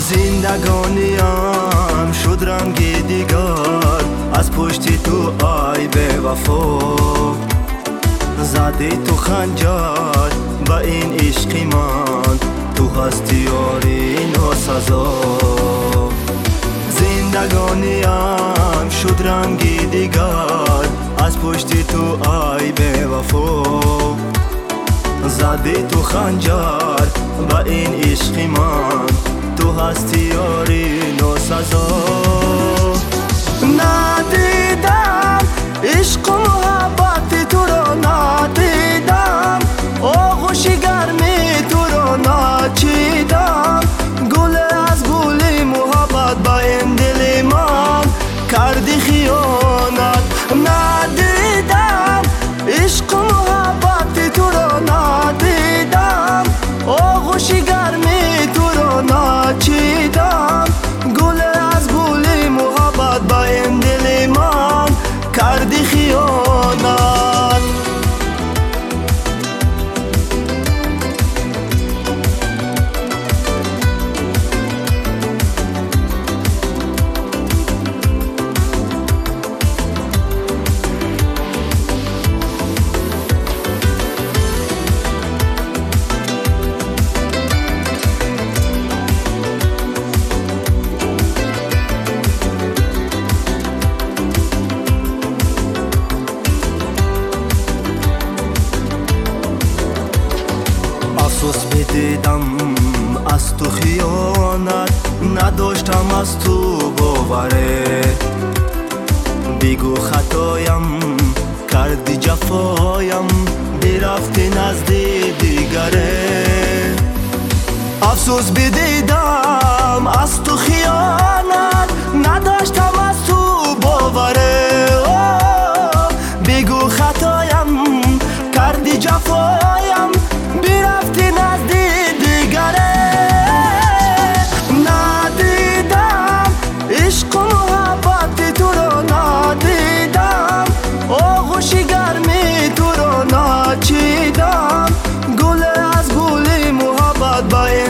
زندگانیم شد رنگی دیگر از پشت تو ای به وفا. زدی تو خنجر با این عشق من، تو هستی یاری ناسزا. زندگانیم شد رنگی دیگر از پشت تو ای به وفا. زدی تو خنجر با این عشق من، تو هستی یاری ناسزا. ندیدم عشق و محبت تو رو، ندیدم آغوش گرمی تو رو نچیدم. گل از گل محبت با این دل من کردی خیانت. ندیدم عشق و محبت تو رو، ندیدم آغوش گرمی تو رو نچیدم. گل از گل محبت با این دل من کردی خیانت. افسوس میدیدم از تو خیانت، نداشتم از تو باوره. بگو خطایم کردی جفایم، برفتی نزدیک دیگره. افسوس بدیدم از تو خیانت، نداشتم از تو باوره. بگو خطایم کردی جفایم، برفتی نزدیک دیگره. ندیدم عشق و محبت تو رو، ندیدم آغوش گرمی تو رو نچیدم. گل از گل محبت با